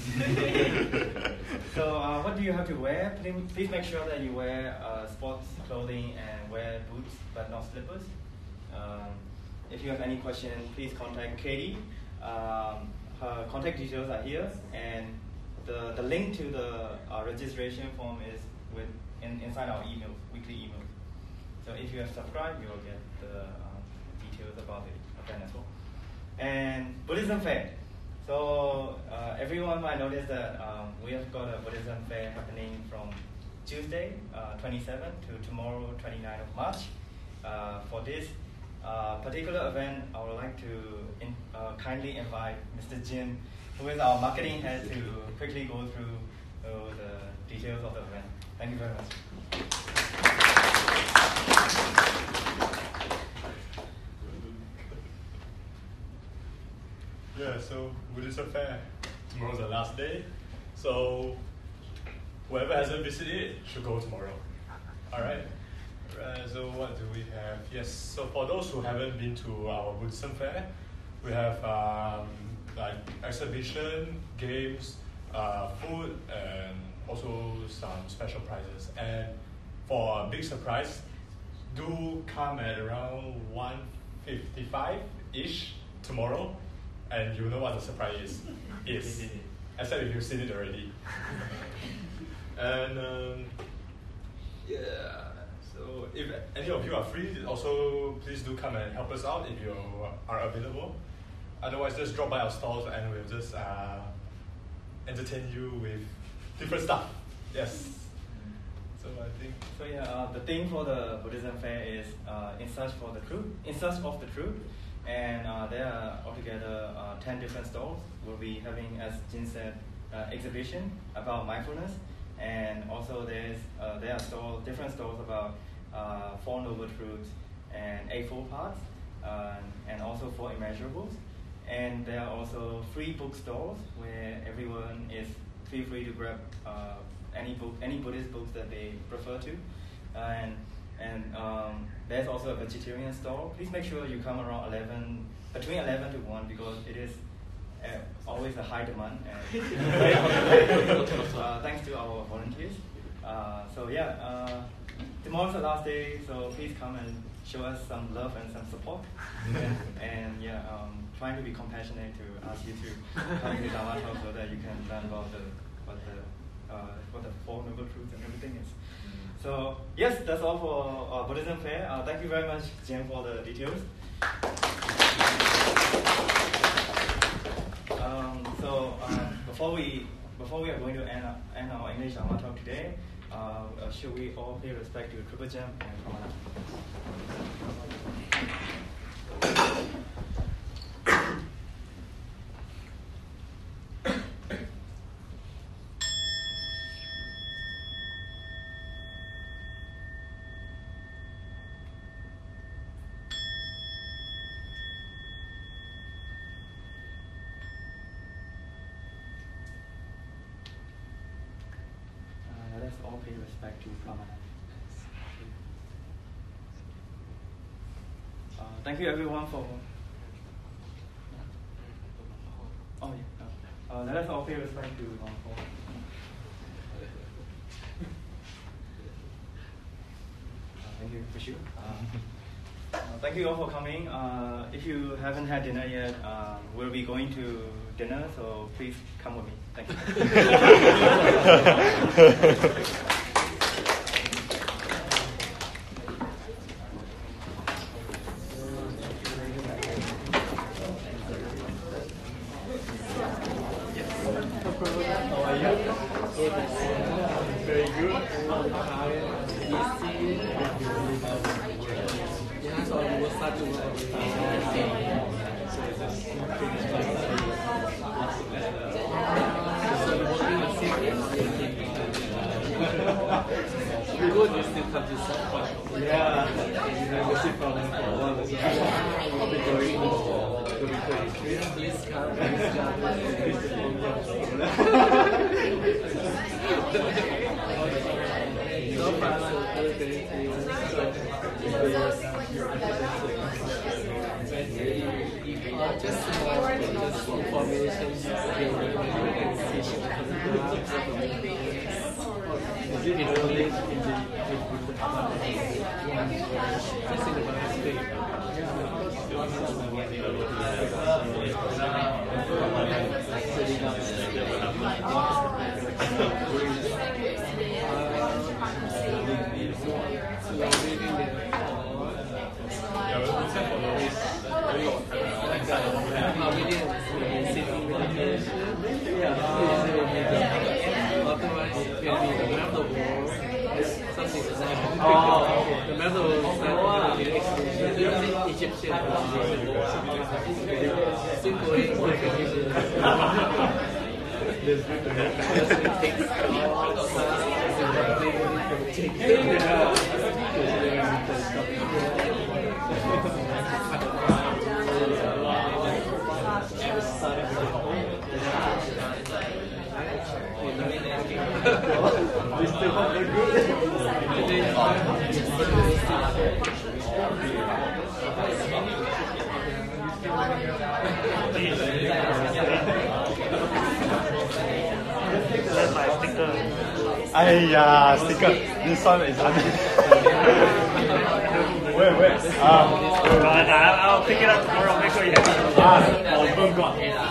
S4: So uh, what do you have to wear? Please, please make sure that you wear uh, sports clothing and wear boots, but not slippers. Um, if you have any question, please contact Katie. Um, her contact details are here, and the, the link to the uh, registration form is with in, inside our emails, weekly emails. So if you have subscribed, you will get the um, details about the event as well. And Buddhism Fair. So uh, everyone might notice that um, we have got a Buddhism Fair happening from Tuesday, uh, twenty-seventh to tomorrow, twenty-ninth of March. Uh, for this uh, particular event, I would like to in, uh, kindly invite Mister Jin who is our marketing head, to quickly go through uh, the details of the event. Thank you very much.
S5: Yeah, so Buddhism Fair, tomorrow's the last day. So whoever hasn't visited should go tomorrow. All right. Uh, so what do we have? Yes. So for those who haven't been to our Buddhism Fair, we have um, like exhibition, games, uh, food, and also some special prizes. And for a big surprise, do come at around one fifty-five ish tomorrow, and you know what the surprise is. is. Except if you've seen it already. And um, yeah. So if any of you are free, also please do come and help us out if you are available. Otherwise, just drop by our stalls and we'll just uh, entertain you with different stuff. Yes. So I think.
S4: So yeah, uh, the theme for the Buddhism Fair is uh, in search for the truth, in search of the truth, and uh, there are altogether uh, ten different stalls. We'll be having, as Jin said, uh, exhibition about mindfulness, and also there's uh, there are stall, different stalls about uh, Four Noble Truths and Eightfold Paths, uh, and also Four Immeasurables. And there are also free book stalls where everyone is feel free to grab uh, any book, any Buddhist books that they prefer to. Uh, and and um, there's also a vegetarian stall. Please make sure you come around eleven, between eleven to one, because it is uh, always a high demand. And uh, thanks to our volunteers. Uh, so yeah, uh, tomorrow's the last day, so please come and show us some love and some support. and, and yeah, um, trying to be compassionate to ask you to come to Dharma Talk so that you can learn about the what the uh, what the Four Noble Truths and everything is. So yes, that's all for uh, Buddhism Fair. Uh, thank you very much, Jen, for the details. Um, so um, before we before we are going to end, end our English Dharma Talk today, uh, uh, should we all pay respect to Triple Gem and Kamala? Let us all pay respect to Pramana. Uh, thank you everyone for. Oh yeah. Uh, let us all pay respect to Long Paul. Uh, thank you, Vishu. Uh, uh, thank you all for coming. Uh, if you haven't had dinner yet, uh, we'll be going to dinner, so please come with me. Thank you.
S1: Very good. Long time. Easy. Yeah, so we'll start to work. So you're working a secret. You go to still come to support. Yeah. You have a secret problem for a while as well. I'll be going to be great. Please come. Please come. No problem. Uh, just more just information. Is it in the link in the just in the Oh, the medal is Egyptian. So still going. Just we take we still have the good.
S6: That's my sticker.
S5: Aiyah, sticker. This one is under. Where, where? Um,
S6: I'll pick it up tomorrow. Make sure you have it.
S5: ah, confirm got.